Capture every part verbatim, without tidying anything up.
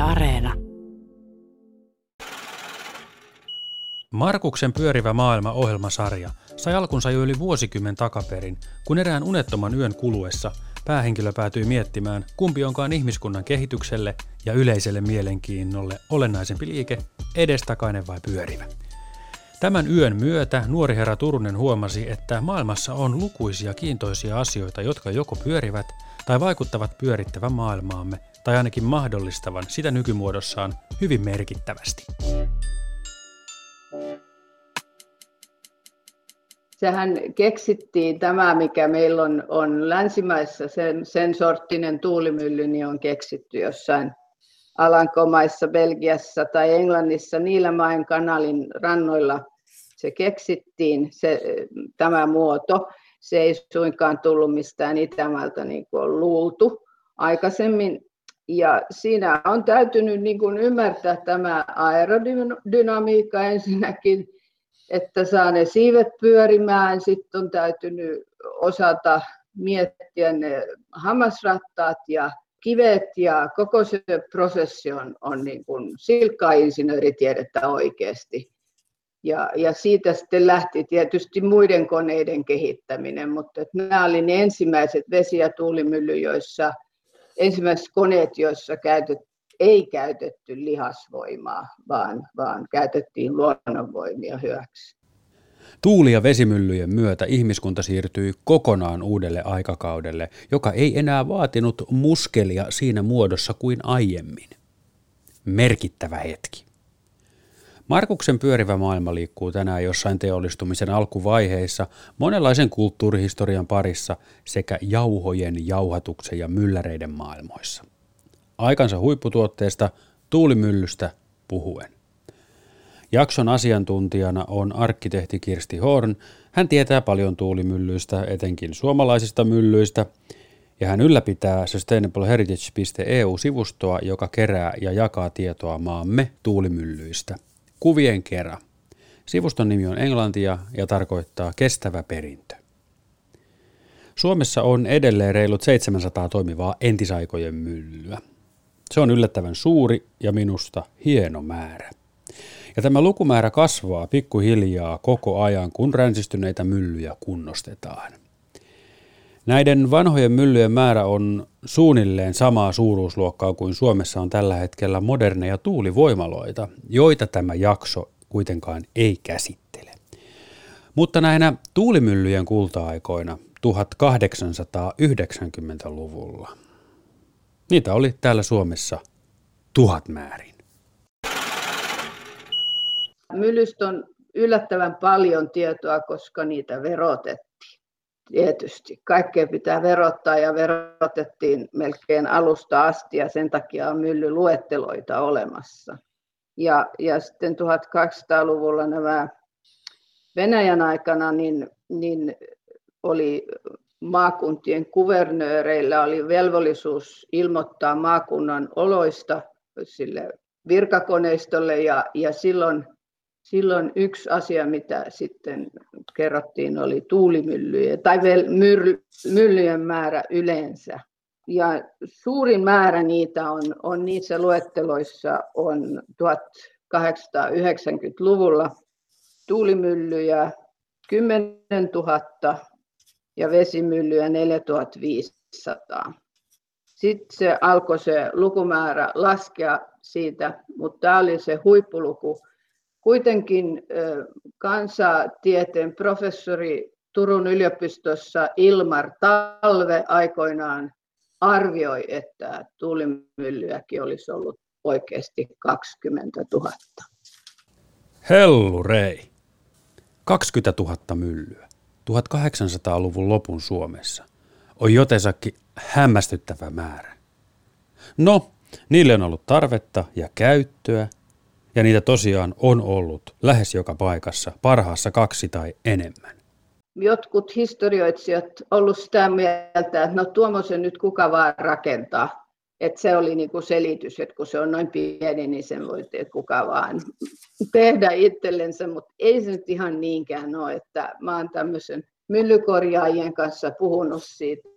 Areena. Markuksen pyörivä maailma -ohjelmasarja sai alkunsa jo yli vuosikymmen takaperin, kun erään unettoman yön kuluessa päähenkilö päätyi miettimään, kumpi onkaan ihmiskunnan kehitykselle ja yleiselle mielenkiinnolle olennaisempi liike, edestakainen vai pyörivä. Tämän yön myötä nuori herra Turunen huomasi, että maailmassa on lukuisia kiintoisia asioita, jotka joko pyörivät tai vaikuttavat pyörittävän maailmaamme, tai ainakin mahdollistavan sitä nykymuodossaan hyvin merkittävästi. Sehän keksittiin tämä, mikä meillä on, on länsimaissa, sen, sen sorttinen tuulimylly, niin on keksitty jossain Alankomaissa, Belgiassa tai Englannissa, Niilämäen kanalin rannoilla se keksittiin, se, tämä muoto. Se ei suinkaan tullut mistään Itämaalta niin kuin on luultu aikaisemmin. Ja siinä on täytynyt niin kuin ymmärtää tämä aerodynamiikka ensinnäkin, että saa ne siivet pyörimään. Sitten on täytynyt osata miettiä ne hammasrattaat ja kivet ja koko se prosessi on, on niin kuin silkkaa insinööritiedettä oikeasti. Ja, ja siitä sitten lähti tietysti muiden koneiden kehittäminen, mutta nämä olivat ne ensimmäiset vesi- ja tuulimylly, joissa ensimmäiset koneet, joissa käytet, ei käytetty lihasvoimaa, vaan, vaan käytettiin luonnonvoimia hyväksi. Tuuli- ja vesimyllyjen myötä ihmiskunta siirtyi kokonaan uudelle aikakaudelle, joka ei enää vaatinut muskelia siinä muodossa kuin aiemmin. Merkittävä hetki. Markuksen pyörivä maailma liikkuu tänään jossain teollistumisen alkuvaiheissa monenlaisen kulttuurihistorian parissa sekä jauhojen, jauhatuksen ja mylläreiden maailmoissa. Aikansa huipputuotteesta tuulimyllystä puhuen. Jakson asiantuntijana on arkkitehti Kirsti Horn. Hän tietää paljon tuulimyllyistä, etenkin suomalaisista myllyistä, ja hän ylläpitää sustainable heritage piste e u-sivustoa, joka kerää ja jakaa tietoa maamme tuulimyllyistä. Kuvien kera. Sivuston nimi on englantia ja tarkoittaa kestävä perintö. Suomessa on edelleen reilut seitsemänsataa toimivaa entisaikojen myllyä. Se on yllättävän suuri ja minusta hieno määrä. Ja tämä lukumäärä kasvaa pikkuhiljaa koko ajan, kun ränsistyneitä myllyjä kunnostetaan. Näiden vanhojen myllyjen määrä on suunnilleen samaa suuruusluokkaa kuin Suomessa on tällä hetkellä moderneja tuulivoimaloita, joita tämä jakso kuitenkaan ei käsittele. Mutta näinä tuulimyllyjen kulta-aikoina tuhatkahdeksansataayhdeksänkymmentäluvulla niitä oli täällä Suomessa tuhat määrin. Myllystä on yllättävän paljon tietoa, koska niitä verotettiin. Tietysti. Kaikkea pitää verottaa ja verotettiin melkein alusta asti ja sen takia on myllyluetteloita olemassa. Ja, ja sitten tuhatkaksisataaluvulla nämä Venäjän aikana niin, niin oli maakuntien kuvernööreillä oli velvollisuus ilmoittaa maakunnan oloista sille virkakoneistolle ja, ja silloin Silloin yksi asia, mitä sitten kerrottiin, oli tuulimyllyjen tai myllyjen määrä yleensä. Ja suurin määrä niitä on, on niissä luetteloissa on tuhatkahdeksansataayhdeksänkymmentäluvulla tuulimyllyjä kymmenentuhatta ja vesimyllyjä neljätuhattaviisisataa. Sitten se alkoi se lukumäärä laskea siitä, mutta tämä oli se huippuluku. Kuitenkin kansatieteen professori Turun yliopistossa Ilmar Talve aikoinaan arvioi, että tuulimyllyjäkin olisi ollut oikeasti kaksikymmentätuhatta. Hellurei! kaksikymmentätuhatta myllyä tuhatkahdeksansataaluvun lopun Suomessa on jotensakin hämmästyttävä määrä. No, niille on ollut tarvetta ja käyttöä. Ja niitä tosiaan on ollut lähes joka paikassa, parhaassa kaksi tai enemmän. Jotkut historioitsijat ollut sitä mieltä, että no tuommoisen nyt kuka vaan rakentaa. Että se oli niinku selitys, että kun se on noin pieni, niin sen voi kuka vaan tehdä itsellensä. Mutta ei se nyt ihan niinkään ole, että mä oon tämmöisen myllykorjaajien kanssa puhunut siitä,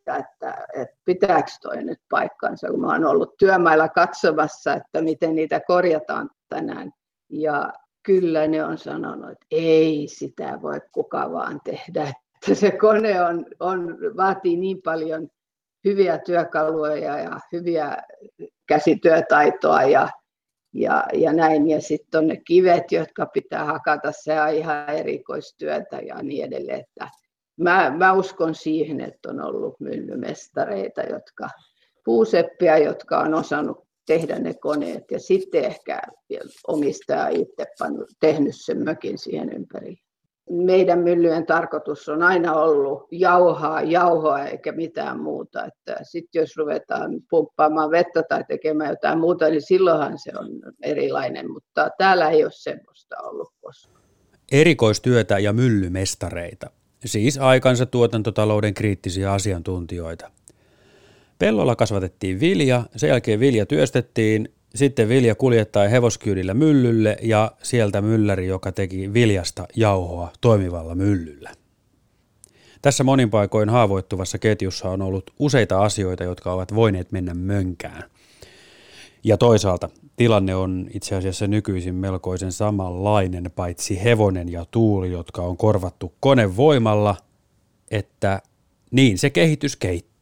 että, että pitääkö toi nyt paikkansa, kun mä oon ollut työmailla katsomassa, että miten niitä korjataan tänään. Ja kyllä ne on sanonut, että ei sitä voi kuka vaan tehdä, että se kone on, on, vaatii niin paljon hyviä työkaluja ja hyviä käsityötaitoa ja, ja, ja näin. Ja sitten on ne kivet, jotka pitää hakata, se on ihan erikoistyötä ja niin edelleen. Että mä, mä uskon siihen, että on ollut myllymestareita, jotka, puuseppiä, jotka on osannut tehdä ne koneet ja sitten ehkä omistaja itse tehnyt sen mökin siihen ympärille. Meidän myllyjen tarkoitus on aina ollut jauhaa, jauhoa eikä mitään muuta. Sitten jos ruvetaan pumppaamaan vettä tai tekemään jotain muuta, niin silloinhan se on erilainen, mutta täällä ei ole semmoista ollut koskaan. Erikoistyötä ja myllymestareita, siis aikansa tuotantotalouden kriittisiä asiantuntijoita. Pellolla kasvatettiin vilja, sen jälkeen vilja työstettiin, sitten vilja kuljettaa hevoskyydillä myllylle ja sieltä mylläri, joka teki viljasta jauhoa toimivalla myllyllä. Tässä monin paikoin haavoittuvassa ketjussa on ollut useita asioita, jotka ovat voineet mennä mönkään. Ja toisaalta tilanne on itse asiassa nykyisin melkoisen samanlainen, paitsi hevonen ja tuuli, jotka on korvattu konevoimalla, että niin se kehitys kehittyy.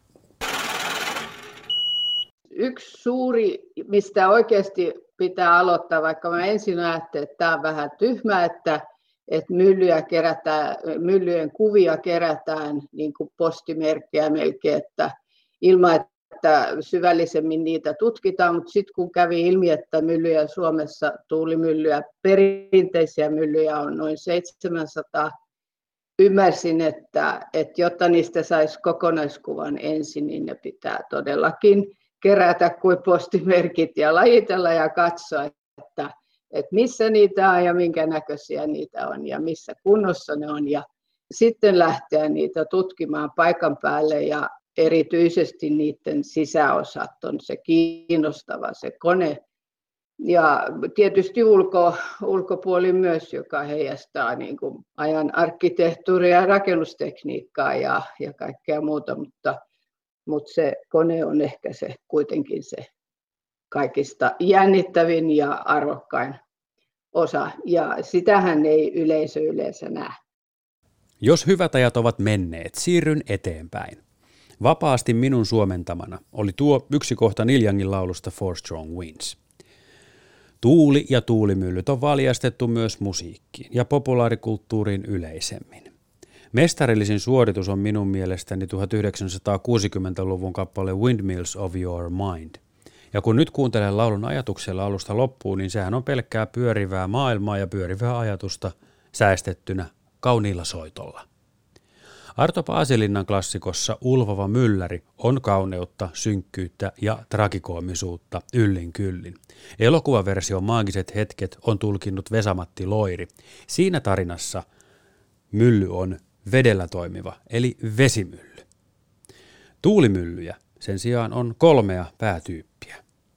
Yksi suuri, mistä oikeasti pitää aloittaa, vaikka mä ensin ajattelin, että tämä on vähän tyhmä, että, että myllyjä kerätään, myllyjen kuvia kerätään niin kuin postimerkkejä melkein, että ilman, että syvällisemmin niitä tutkitaan, mutta sitten kun kävi ilmi, että myllyjä Suomessa, tuulimyllyjä, perinteisiä myllyjä on noin seitsemänsataa, ymmärsin, että, että jotta niistä saisi kokonaiskuvan ensin, niin ne pitää todellakin kerätä kuin postimerkit ja lajitella ja katsoa, että, että missä niitä on ja minkä näköisiä niitä on ja missä kunnossa ne on. Ja sitten lähteä niitä tutkimaan paikan päälle ja erityisesti niiden sisäosat on se kiinnostava, se kone. Ja tietysti ulko, ulkopuoli myös, joka heijastaa niin kuin ajan arkkitehtuuria ja rakennustekniikkaa ja, ja kaikkea muuta, mutta Mutta se kone on ehkä se kuitenkin se kaikista jännittävin ja arvokkain osa, ja sitähän ei yleisö yleensä näe. Jos hyvät ajat ovat menneet, siirryn eteenpäin. Vapaasti minun suomentamana oli tuo yksi kohta Niljangin laulusta Four Strong Winds. Tuuli ja tuulimyllyt on valjastettu myös musiikkiin ja populaarikulttuuriin yleisemmin. Mestarillisin suoritus on minun mielestäni tuhatyhdeksänsataakuusikymmentäluvun kappale Windmills of Your Mind. Ja kun nyt kuuntelen laulun ajatuksella alusta loppuun, niin sehän on pelkkää pyörivää maailmaa ja pyörivää ajatusta säästettynä kauniilla soitolla. Arto Paasilinnan klassikossa Ulvova mylläri on kauneutta, synkkyyttä ja tragikoomisuutta yllin kyllin. Elokuvaversion Maagiset hetket on tulkinnut Vesa-Matti Loiri. Siinä tarinassa mylly on vedellä toimiva, eli vesimylly. Tuulimyllyjä sen sijaan on kolmea päätyyppiä.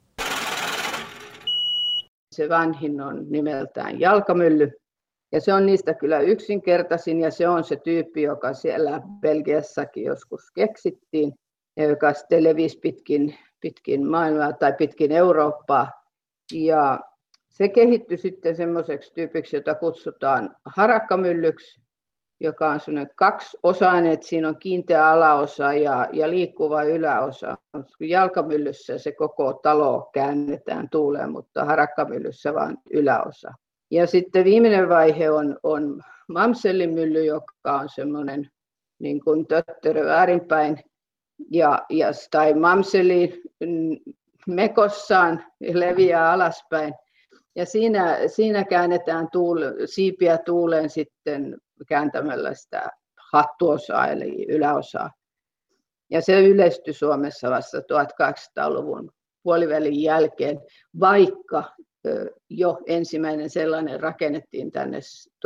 Se vanhin on nimeltään jalkamylly, ja se on niistä kyllä yksinkertaisin, ja se on se tyyppi, joka siellä Belgiassakin joskus keksittiin, ja joka sitten levisi pitkin, pitkin maailmaa tai pitkin Eurooppaa. Ja se kehittyi sitten semmoiseksi tyypiksi, jota kutsutaan harakkamyllyksi, joka on sellainen kaksiosainen, että siinä on kiinteä alaosa ja, ja liikkuva yläosa. Jalkamyllyssä se koko talo käännetään tuuleen, mutta harakkamyllyssä vain yläosa. Ja sitten viimeinen vaihe on, on mamsellimylly, joka on semmoinen niin kuin töttörö väärinpäin. Ja, ja, tai mamseli mekossaan leviää alaspäin. Ja siinä, siinä käännetään tuule, siipiä tuuleen sitten kääntämällä sitä hattuosaa eli yläosaa. Ja se yleistyi Suomessa vasta tuhatkahdeksansataaluvun puolivälin jälkeen, vaikka jo ensimmäinen sellainen rakennettiin tänne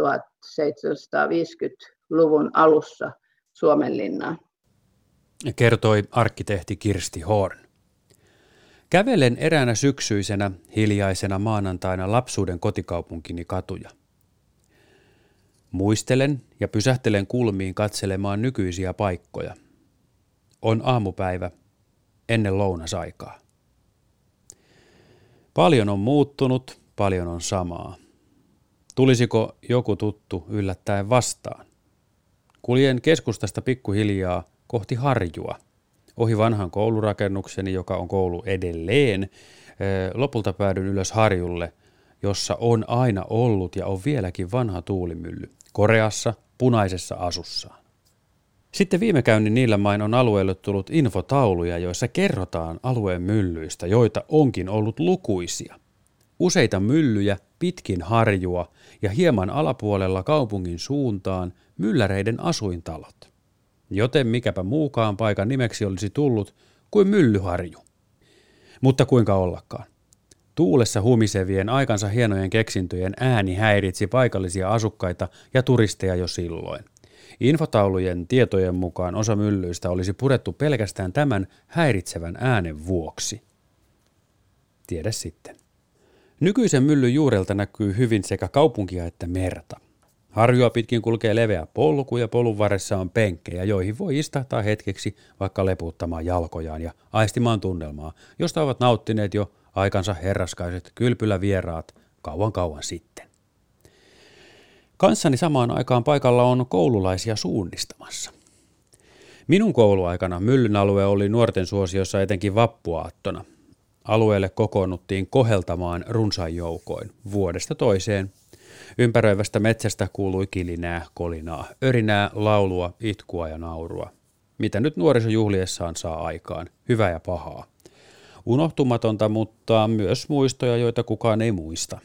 tuhatseitsemänsataaviisikymmentäluvun alussa Suomenlinnaan. Kertoi arkkitehti Kirsti Horn. Kävelen eräänä syksyisenä, hiljaisena maanantaina lapsuuden kotikaupunkini katuja. Muistelen ja pysähtelen kulmiin katselemaan nykyisiä paikkoja. On aamupäivä ennen lounasaikaa. Paljon on muuttunut, paljon on samaa. Tulisiko joku tuttu yllättäen vastaan? Kuljen keskustasta pikkuhiljaa kohti Harjua. Ohi vanhan koulurakennukseni, joka on koulu edelleen. Lopulta päädyn ylös Harjulle, jossa on aina ollut ja on vieläkin vanha tuulimylly. Koreassa, punaisessa asussaan. Sitten viime käynnin niillä main on alueelle tullut infotauluja, joissa kerrotaan alueen myllyistä, joita onkin ollut lukuisia. Useita myllyjä pitkin Harjua ja hieman alapuolella kaupungin suuntaan mylläreiden asuintalot. Joten mikäpä muukaan paikan nimeksi olisi tullut kuin Myllyharju. Mutta kuinka ollakaan. Tuulessa humisevien aikansa hienojen keksintöjen ääni häiritsi paikallisia asukkaita ja turisteja jo silloin. Infotaulujen tietojen mukaan osa myllyistä olisi purettu pelkästään tämän häiritsevän äänen vuoksi. Tiedä sitten. Nykyisen myllyn juurelta näkyy hyvin sekä kaupunkia että merta. Harjua pitkin kulkee leveä polku ja polun varressa on penkkejä, joihin voi istahtaa hetkeksi vaikka leputtamaan jalkojaan ja aistimaan tunnelmaa, josta ovat nauttineet jo aikansa herraskaiset kylpylävieraat kauan kauan sitten. Kanssani samaan aikaan paikalla on koululaisia suunnistamassa. Minun kouluaikana myllyn alue oli nuorten suosiossa etenkin vappuaattona. Alueelle kokoonnuttiin koheltamaan runsain joukoin vuodesta toiseen. Ympäröivästä metsästä kuului kilinää, kolinaa, örinää, laulua, itkua ja naurua. Mitä nyt nuoriso juhliessaan saa aikaan, hyvää ja pahaa. Unohtumatonta, mutta myös muistoja, joita kukaan ei muista.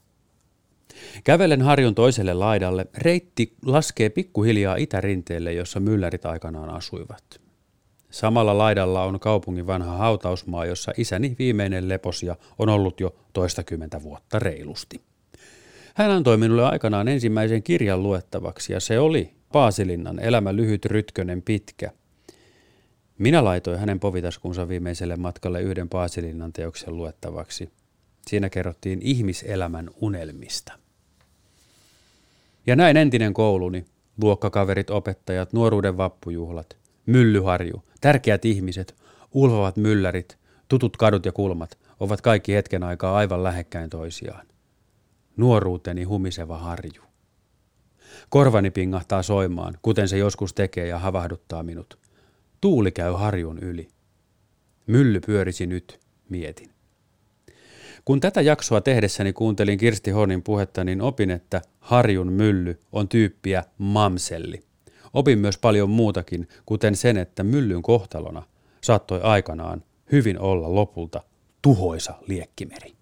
Kävelen Harjun toiselle laidalle, reitti laskee pikkuhiljaa itärinteelle, jossa myllärit aikanaan asuivat. Samalla laidalla on kaupungin vanha hautausmaa, jossa isäni viimeinen leposija on ollut jo toistakymmentä vuotta reilusti. Hän antoi minulle aikanaan ensimmäisen kirjan luettavaksi ja se oli Paasilinnan Elämä lyhyt, rytkönen, pitkä. Minä laitoin hänen povitaskunsa viimeiselle matkalle yhden Paasilinnan teoksen luettavaksi. Siinä kerrottiin ihmiselämän unelmista. Ja näin entinen kouluni, luokkakaverit, opettajat, nuoruuden vappujuhlat, Myllyharju, tärkeät ihmiset, ulvavat myllärit, tutut kadut ja kulmat ovat kaikki hetken aikaa aivan lähekkäin toisiaan. Nuoruuteni humiseva Harju. Korvani pingahtaa soimaan, kuten se joskus tekee ja havahduttaa minut. Tuuli käy Harjun yli. Mylly pyörisi nyt, mietin. Kun tätä jaksoa tehdessäni kuuntelin Kirsti Hornin puhetta, niin opin, että Harjun mylly on tyyppiä mamselli. Opin myös paljon muutakin, kuten sen, että myllyn kohtalona saattoi aikanaan hyvin olla lopulta tuhoisa liekkimeri.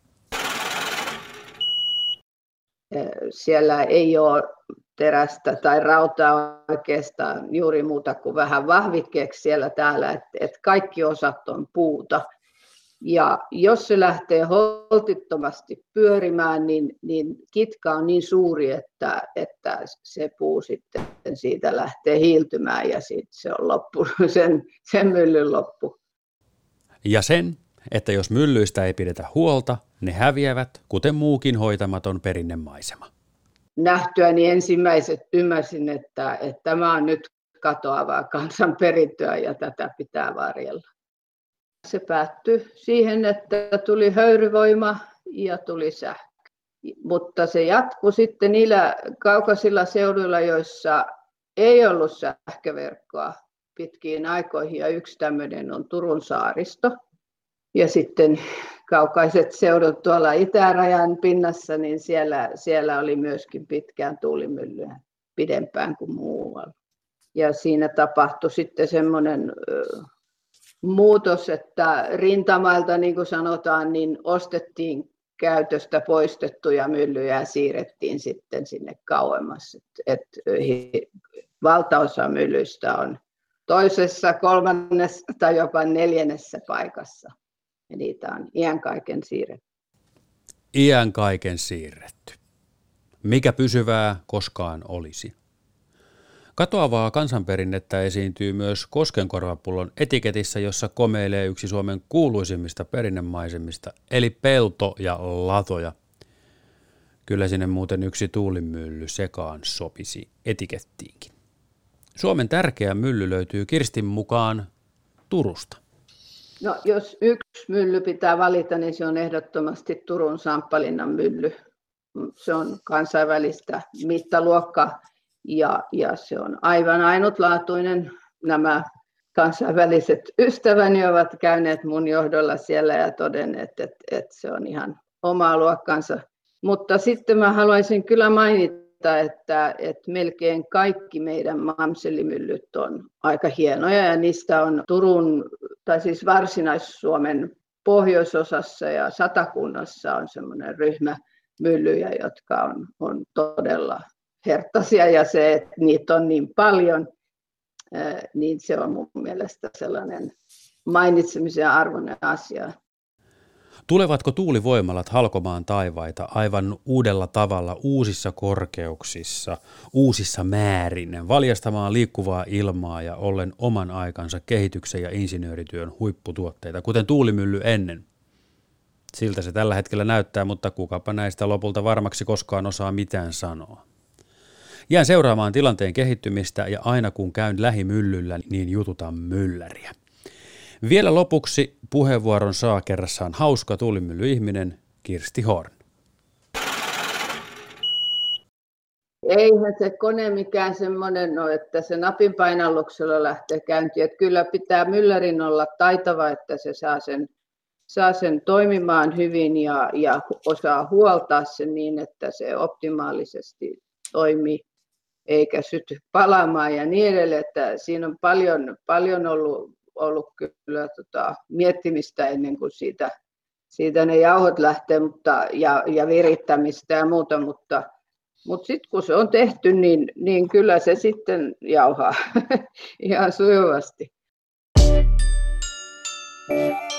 Siellä ei ole terästä tai rautaa oikeastaan juuri muuta kuin vähän vahvikkeeksi siellä täällä, että et kaikki osat on puuta. Ja jos se lähtee holtittomasti pyörimään, niin, niin kitka on niin suuri, että, että se puu sitten siitä lähtee hiiltymään ja sitten se on loppu, sen, sen myllyn loppu. Ja sen, että jos myllyistä ei pidetä huolta, ne häviävät, kuten muukin hoitamaton perinnemaisema. Nähtyäni ensimmäiset ymmärsin, että, että tämä on nyt katoavaa kansanperintöä ja tätä pitää varjella. Se päättyi siihen, että tuli höyryvoima ja tuli sähkö. Mutta se jatkui sitten niillä kaukaisilla seuduilla, joissa ei ollut sähköverkkoa pitkiin aikoihin. Ja yksi tämmöinen on Turun saaristo. Ja sitten kaukaiset seudut tuolla itärajan pinnassa, niin siellä, siellä oli myöskin pitkään tuulimyllyä pidempään kuin muualla. Ja siinä tapahtui sitten semmoinen muutos, että rintamailta, niin kuin sanotaan, niin ostettiin käytöstä poistettuja myllyjä ja siirrettiin sitten sinne kauemmas. Et, et, valtaosa myllyistä on toisessa, kolmannessa tai jopa neljännessä paikassa. Ja niitä on iän kaiken siirretty. Iän kaiken siirretty. Mikä pysyvää koskaan olisi. Katoavaa kansanperinnettä esiintyy myös Koskenkorvapullon etiketissä, jossa komeilee yksi Suomen kuuluisimmista perinnemaisemista, eli pelto ja latoja. Kyllä sinne muuten yksi tuulimylly sekaan sopisi etikettiinkin. Suomen tärkeä mylly löytyy Kirstin mukaan Turusta? No, jos yksi mylly pitää valita, niin se on ehdottomasti Turun Samppalinnan mylly. Se on kansainvälistä mittaluokkaa ja, ja se on aivan ainutlaatuinen. Nämä kansainväliset ystäväni ovat käyneet mun johdolla siellä ja todenneet, että, että se on ihan omaa luokkansa. Mutta sitten mä haluaisin kyllä mainita, että, että melkein kaikki meidän mamsellimyllyt on aika hienoja ja niistä on Turun, tai siis Varsinais-Suomen pohjoisosassa ja Satakunnassa on semmoinen ryhmä myllyjä, jotka on, on todella herttaisia ja se, että niitä on niin paljon, niin se on mun mielestä sellainen mainitsemisen arvoinen asia. Tulevatko tuulivoimalat halkomaan taivaita aivan uudella tavalla, uusissa korkeuksissa, uusissa määrin, valjastamaan liikkuvaa ilmaa ja ollen oman aikansa kehityksen ja insinöörityön huipputuotteita, kuten tuulimylly ennen? Siltä se tällä hetkellä näyttää, mutta kukapa näistä lopulta varmaksi koskaan osaa mitään sanoa. Jään seuraamaan tilanteen kehittymistä ja aina kun käyn lähimyllyllä, niin jututan mylläriä. Vielä lopuksi puheenvuoron saa kerrassaan hauska tuulimyllyihminen Kirsti Horn. Eihän se kone mikään semmoinen ole, että se napin painalluksella lähtee käyntiin. Että kyllä pitää myllärin olla taitava, että se saa sen, saa sen toimimaan hyvin ja, ja osaa huoltaa sen niin, että se optimaalisesti toimii eikä syty palaamaan ja niin edelleen. Että siinä on paljon, paljon ollut, ollut kyllä tota, miettimistä ennen kuin siitä, siitä ne jauhot lähtee mutta, ja, ja virittämistä ja muuta, mutta Mutta sitten kun se on tehty, niin, niin kyllä se sitten jauhaa ihan sujuvasti.